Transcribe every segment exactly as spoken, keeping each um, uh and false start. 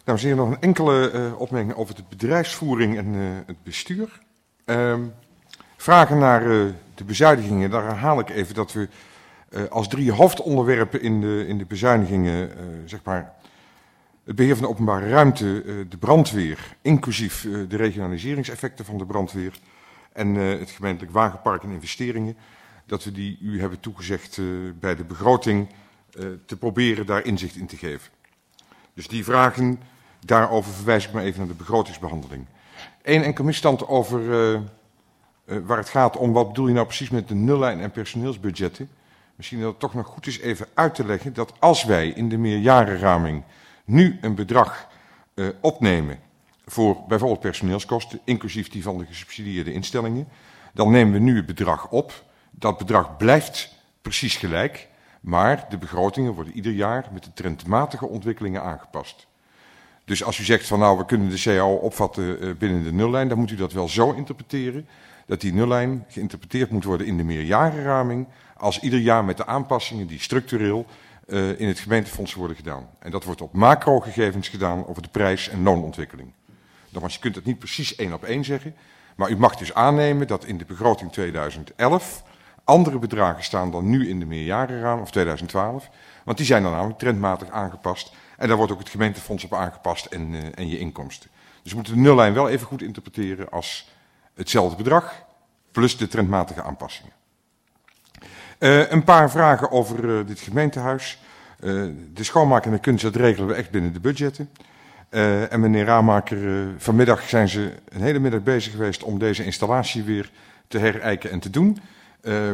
Dames en heren, nog een enkele uh, opmerking over de bedrijfsvoering en uh, het bestuur. Uh, vragen naar uh, de bezuinigingen, daar herhaal ik even dat we uh, als drie hoofdonderwerpen in de, in de bezuinigingen, uh, zeg maar, het beheer van de openbare ruimte, uh, de brandweer, inclusief uh, de regionaliseringseffecten van de brandweer en uh, het gemeentelijk wagenpark en investeringen, dat we die u hebben toegezegd uh, bij de begroting uh, te proberen daar inzicht in te geven. Dus die vragen, daarover verwijs ik maar even naar de begrotingsbehandeling. Eén enkel misstand over uh, uh, waar het gaat om wat bedoel je nou precies met de nullijn en personeelsbudgetten. Misschien dat het toch nog goed is even uit te leggen dat als wij in de meerjarenraming nu een bedrag uh, opnemen voor bijvoorbeeld personeelskosten, inclusief die van de gesubsidieerde instellingen, dan nemen we nu het bedrag op. Dat bedrag blijft precies gelijk, maar de begrotingen worden ieder jaar met de trendmatige ontwikkelingen aangepast. Dus als u zegt van nou we kunnen de C A O opvatten uh, binnen de nullijn, dan moet u dat wel zo interpreteren dat die nullijn geïnterpreteerd moet worden in de meerjarenraming als ieder jaar met de aanpassingen die structureel uh, in het gemeentefonds worden gedaan. En dat wordt op macrogegevens gedaan over de prijs- en loonontwikkeling. Nogmaals, je kunt het niet precies één op één zeggen, maar u mag dus aannemen dat in de begroting tweeduizend elf andere bedragen staan dan nu in de meerjarenraming, of tweeduizend twaalf, want die zijn dan namelijk trendmatig aangepast. En daar wordt ook het gemeentefonds op aangepast en, uh, en je inkomsten. Dus we moeten de nullijn wel even goed interpreteren als hetzelfde bedrag, plus de trendmatige aanpassingen. Uh, een paar vragen over uh, dit gemeentehuis. Uh, de schoonmaak en de kunst, dat regelen we echt binnen de budgetten. Uh, en meneer Ramaker, uh, vanmiddag zijn ze een hele middag bezig geweest om deze installatie weer te herijken en te doen. Uh,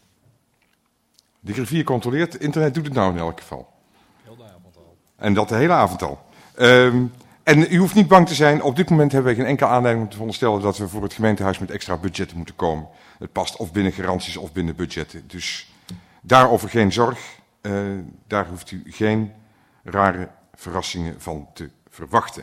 de griffier controleert, internet doet het nou in elk geval. Heel de avond al. En dat de hele avond al. Uh, en u hoeft niet bang te zijn, op dit moment hebben we geen enkele aanleiding om te veronderstellen dat we voor het gemeentehuis met extra budgetten moeten komen. Het past of binnen garanties of binnen budgetten. Dus daarover geen zorg, uh, daar hoeft u geen rare verrassingen van te verwachten.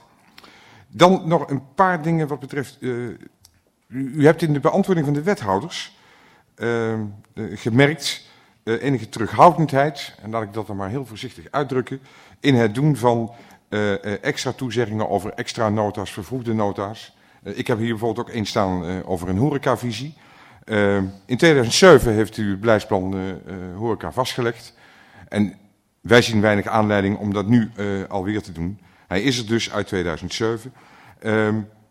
Dan nog een paar dingen wat betreft, uh, u, u hebt in de beantwoording van de wethouders uh, uh, gemerkt uh, enige terughoudendheid, en laat ik dat dan maar heel voorzichtig uitdrukken, in het doen van uh, uh, extra toezeggingen over extra nota's, vervroegde nota's. Uh, ik heb hier bijvoorbeeld ook één staan uh, over een horecavisie. Uh, in tweeduizend zeven heeft u het beleidsplan uh, uh, horeca vastgelegd en wij zien weinig aanleiding om dat nu uh, alweer te doen. Hij is er dus uit tweeduizend zeven. Uh,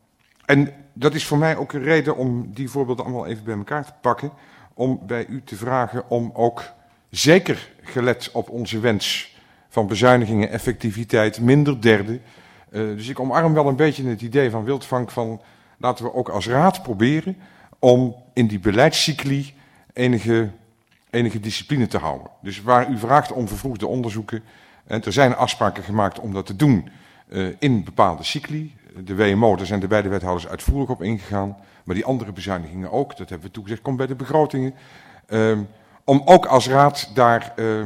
en dat is voor mij ook een reden om die voorbeelden allemaal even bij elkaar te pakken. Om bij u te vragen om ook, zeker gelet op onze wens van bezuinigingen, effectiviteit, minder derde. Uh, dus ik omarm wel een beetje het idee van Wildvank van laten we ook als raad proberen om in die beleidscycli enige, enige discipline te houden. Dus waar u vraagt om vervroegde onderzoeken, en er zijn afspraken gemaakt om dat te doen uh, in bepaalde cycli. De W M O, daar zijn de beide wethouders uitvoerig op ingegaan, maar die andere bezuinigingen ook, dat hebben we toegezegd, komt bij de begrotingen. Uh, om ook als raad daar, uh,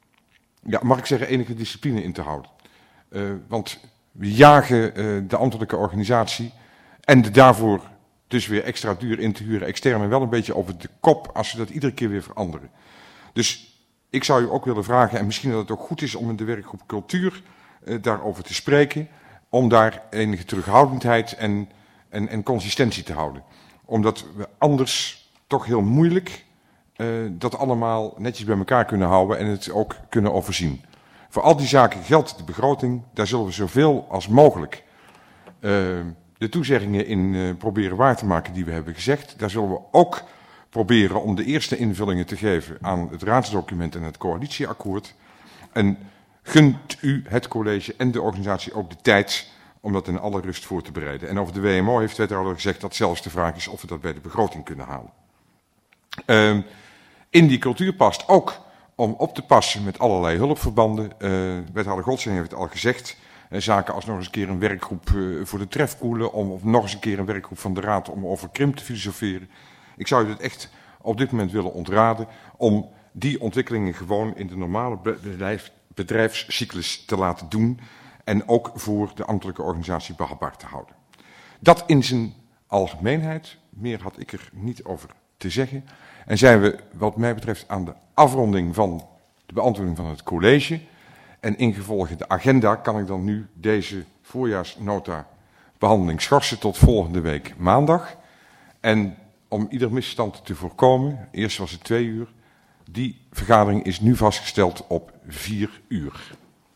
ja, mag ik zeggen, enige discipline in te houden. Uh, want we jagen uh, de ambtelijke organisatie en de daarvoor dus weer extra duur in te huren externe wel een beetje over de kop als we dat iedere keer weer veranderen. Dus ik zou u ook willen vragen, en misschien dat het ook goed is om in de werkgroep cultuur uh, daarover te spreken, om daar enige terughoudendheid en, en, en consistentie te houden. Omdat we anders toch heel moeilijk uh, dat allemaal netjes bij elkaar kunnen houden en het ook kunnen overzien. Voor al die zaken geldt de begroting, daar zullen we zoveel als mogelijk uh, de toezeggingen in uh, proberen waar te maken die we hebben gezegd. Daar zullen we ook proberen om de eerste invullingen te geven aan het raadsdocument en het coalitieakkoord. En gunt u het college en de organisatie ook de tijd om dat in alle rust voor te bereiden. En over de W M O heeft de wethouder gezegd dat zelfs de vraag is of we dat bij de begroting kunnen halen. Uh, in die cultuur past ook om op te passen met allerlei hulpverbanden. Uh, wethouder Godsing heeft het al gezegd. Uh, zaken als nog eens een keer een werkgroep uh, voor de trefkoelen, om, of nog eens een keer een werkgroep van de raad om over Krim te filosoferen. Ik zou u het echt op dit moment willen ontraden om die ontwikkelingen gewoon in de normale bedrijf, bedrijfscyclus te laten doen en ook voor de ambtelijke organisatie behapbaar te houden. Dat in zijn algemeenheid, meer had ik er niet over te zeggen. En zijn we wat mij betreft aan de afronding van de beantwoording van het college. En ingevolge de agenda kan ik dan nu deze voorjaarsnota behandeling schorsen tot volgende week maandag. En om ieder misstand te voorkomen, eerst was het twee uur, die vergadering is nu vastgesteld op vier uur.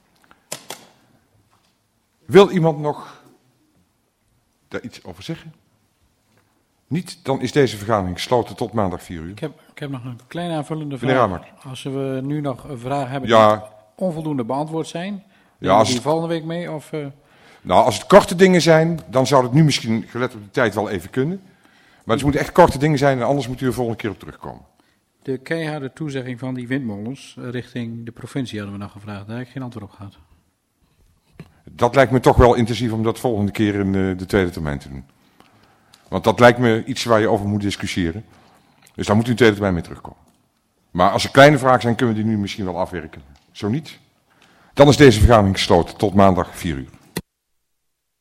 Wil iemand nog daar iets over zeggen? Niet, dan is deze vergadering gesloten tot maandag vier uur. Ik heb, ik heb nog een kleine aanvullende Meneer vraag. Ramak. Als we nu nog een vraag hebben Ja. die onvoldoende beantwoord zijn, Ja, ja, als die het- volgende week mee? Of, uh... Nou, als het korte dingen zijn, dan zou het nu misschien, gelet op de tijd, wel even kunnen. Maar het moeten echt korte dingen zijn en anders moet u er volgende keer op terugkomen. De keiharde toezegging van die windmolens uh, richting de provincie hadden we nog gevraagd. Daar heb ik geen antwoord op gehad. Dat lijkt me toch wel intensief om dat volgende keer in uh, de tweede termijn te doen. Want dat lijkt me iets waar je over moet discussiëren. Dus daar moet u in de tweede termijn mee terugkomen. Maar als er kleine vragen zijn, kunnen we die nu misschien wel afwerken. Zo niet? Dan is deze vergadering gesloten tot maandag vier uur.